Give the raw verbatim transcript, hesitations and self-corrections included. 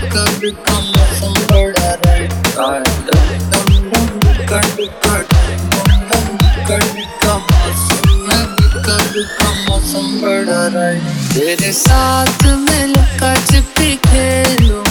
कभी का मौसम बड़ा राइट दम दम कभी कट दम दम कभी का मौसम है कभी का मौसम बड़ा राइट तेरे साथ मैं लुका छिपी खेलूं